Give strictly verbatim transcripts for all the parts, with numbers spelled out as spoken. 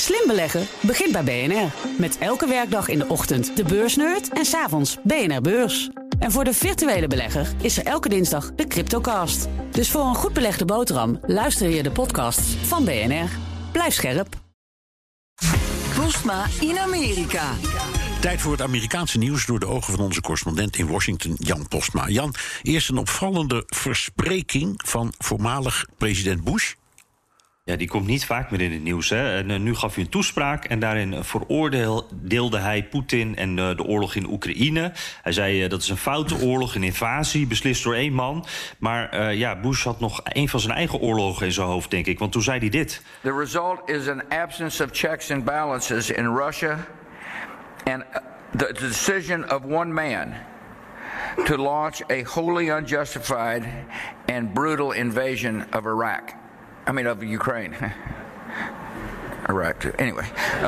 Slim beleggen begint bij B N R. Met elke werkdag in de ochtend de beursnerd en 's avonds B N R Beurs. En voor de virtuele belegger is er elke dinsdag de Cryptocast. Dus voor een goed belegde boterham luister je de podcasts van B N R. Blijf scherp. Postma in Amerika. Tijd voor het Amerikaanse nieuws door de ogen van onze correspondent in Washington, Jan Postma. Jan, eerst een opvallende verspreking van voormalig president Bush. Ja, die komt niet vaak meer in het nieuws. Hè. En, uh, nu gaf hij een toespraak en daarin veroordeelde hij Poetin en uh, de oorlog in Oekraïne. Hij zei uh, dat is een foute oorlog, een invasie, beslist door één man. Maar uh, ja, Bush had nog een van zijn eigen oorlogen in zijn hoofd, denk ik. Want toen zei hij dit. The result is an absence of checks and balances in Russia and the decision of one man to launch a wholly unjustified and brutal invasion of Iraq. I mean, of Ukraine. Iraq, too. Anyway. Uh,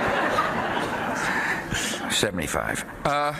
zevenenzeventig. Uh...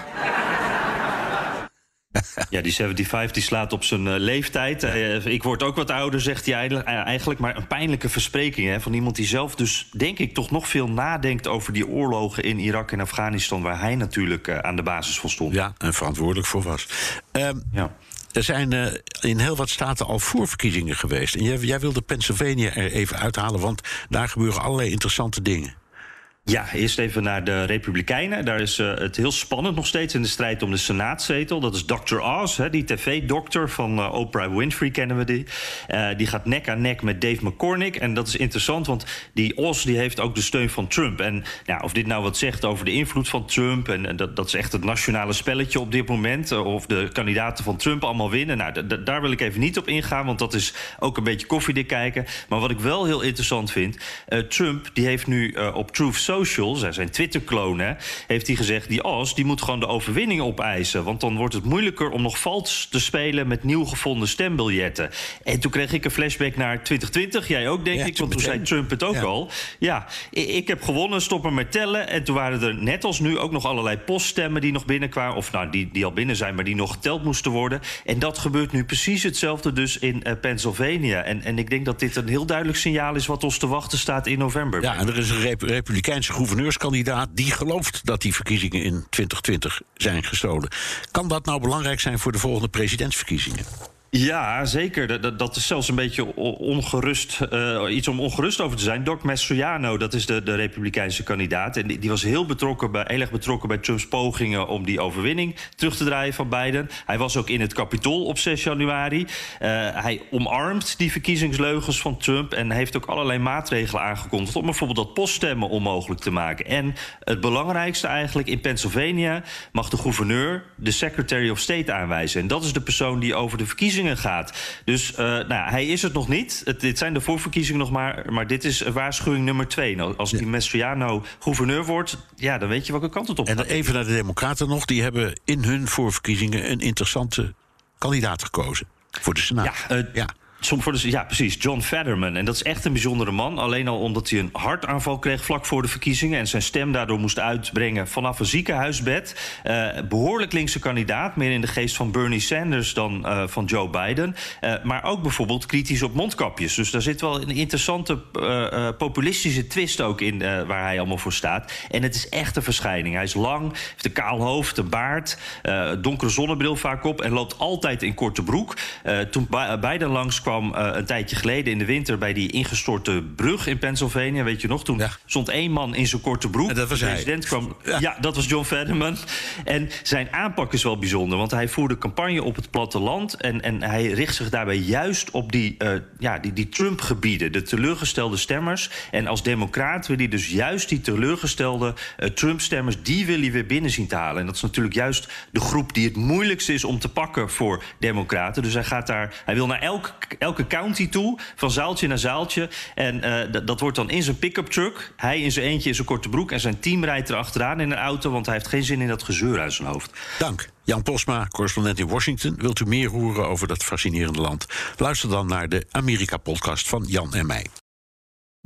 Ja, die zevenenzeventig die slaat op zijn uh, leeftijd. Uh, ik word ook wat ouder, zegt hij eigenlijk. Maar een pijnlijke verspreking hè, van iemand die zelf dus, denk ik, toch nog veel nadenkt over die oorlogen in Irak en Afghanistan, waar hij natuurlijk uh, aan de basis van stond. Ja, en verantwoordelijk voor was. Um, ja. Er zijn uh, in heel wat staten al voorverkiezingen geweest. En jij, jij wilde Pennsylvania er even uithalen, want daar gebeuren allerlei interessante dingen. Ja, eerst even naar de Republikeinen. Daar is uh, het heel spannend nog steeds in de strijd om de Senaatzetel. Dat is dokter Oz, hè, die tv-dokter van uh, Oprah Winfrey, kennen we die. Uh, die gaat nek aan nek met Dave McCormick. En dat is interessant, want die Oz die heeft ook de steun van Trump. En nou, of dit nou wat zegt over de invloed van Trump, en, en dat, dat is echt het nationale spelletje op dit moment. Uh, of de kandidaten van Trump allemaal winnen. Nou, d- d- daar wil ik even niet op ingaan, want dat is ook een beetje koffiedik kijken. Maar wat ik wel heel interessant vind, uh, Trump die heeft nu uh, op Truth Social, zijn Twitter-kloon, heeft hij gezegd, die Oz die moet gewoon de overwinning opeisen. Want dan wordt het moeilijker om nog vals te spelen met nieuw gevonden stembiljetten. En toen kreeg ik een flashback naar twintig twintig. Jij ook, denk ja, ik, want toen zei Trump het ook ja. al. Ja, ik heb gewonnen, stop maar met tellen. En toen waren er net als nu ook nog allerlei poststemmen die nog binnenkwamen. Of nou, die, die al binnen zijn, maar die nog geteld moesten worden. En dat gebeurt nu precies hetzelfde dus in uh, Pennsylvania. En, en ik denk dat dit een heel duidelijk signaal is wat ons te wachten staat in november. Ja, en er is een rep- Republikeinse gouverneurskandidaat die gelooft dat die verkiezingen in twintig twintig zijn gestolen. Kan dat nou belangrijk zijn voor de volgende presidentsverkiezingen? Ja, zeker. Dat, dat is zelfs een beetje ongerust, uh, iets om ongerust over te zijn. Doc Mastriano, dat is de, de Republikeinse kandidaat. En die, die was heel, betrokken bij, heel erg betrokken bij Trumps pogingen om die overwinning terug te draaien van Biden. Hij was ook in het Capitool op zes januari. Uh, hij omarmt die verkiezingsleugens van Trump en heeft ook allerlei maatregelen aangekondigd om bijvoorbeeld dat poststemmen onmogelijk te maken. En het belangrijkste eigenlijk, in Pennsylvania mag de gouverneur de Secretary of State aanwijzen. En dat is de persoon die over de verkiezingen gaat. Dus uh, nou, hij is het nog niet. Het, dit zijn de voorverkiezingen nog maar. Maar dit is waarschuwing nummer twee. Nou, als die Mastriano gouverneur wordt, ja, dan weet je welke kant het op gaat. En even naar de Democraten nog. Die hebben in hun voorverkiezingen een interessante kandidaat gekozen. Voor de Senaat. Ja, uh, ja. Voor de, ja, precies. John Fetterman. En dat is echt een bijzondere man. Alleen al omdat hij een hartaanval kreeg vlak voor de verkiezingen en zijn stem daardoor moest uitbrengen vanaf een ziekenhuisbed. Uh, behoorlijk linkse kandidaat. Meer in de geest van Bernie Sanders dan uh, van Joe Biden. Uh, maar ook bijvoorbeeld kritisch op mondkapjes. Dus daar zit wel een interessante uh, uh, populistische twist ook in uh, waar hij allemaal voor staat. En het is echt een verschijning. Hij is lang, heeft een kaal hoofd, een baard, uh, donkere zonnebril vaak op en loopt altijd in korte broek. Uh, toen Biden langs kwam uh, een tijdje geleden in de winter bij die ingestorte brug in Pennsylvania, weet je nog? Toen ja. stond één man in zijn korte broek. En dat was de president hij. kwam. Ja. ja, dat was John Fetterman. En zijn aanpak is wel bijzonder, want hij voerde campagne op het platteland en, en hij richt zich daarbij juist op die, uh, ja, die, die Trump-gebieden, de teleurgestelde stemmers. En als democraat wil hij dus juist die teleurgestelde uh, Trump-stemmers, die wil hij weer binnen zien te halen. En dat is natuurlijk juist de groep die het moeilijkste is om te pakken voor democraten. Dus hij gaat daar, hij wil naar elk elke county toe, van zaaltje naar zaaltje. En uh, d- dat wordt dan in zijn pick-up truck. Hij in zijn eentje in zijn korte broek en zijn team rijdt erachteraan in een auto, want hij heeft geen zin in dat gezeur uit zijn hoofd. Dank. Jan Postma, correspondent in Washington. Wilt u meer horen over dat fascinerende land? Luister dan naar de Amerika-podcast van Jan en mij.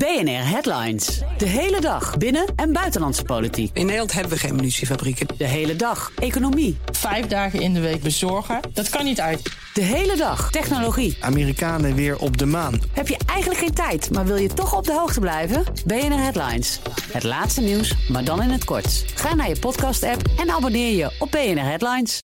B N R Headlines. De hele dag binnen- en buitenlandse politiek. In Nederland hebben we geen munitiefabrieken. De hele dag economie. Vijf dagen in de week bezorgen, dat kan niet uit. De hele dag technologie. Amerikanen weer op de maan. Heb je eigenlijk geen tijd, maar wil je toch op de hoogte blijven? B N R Headlines. Het laatste nieuws, maar dan in het kort. Ga naar je podcast-app en abonneer je op B N R Headlines.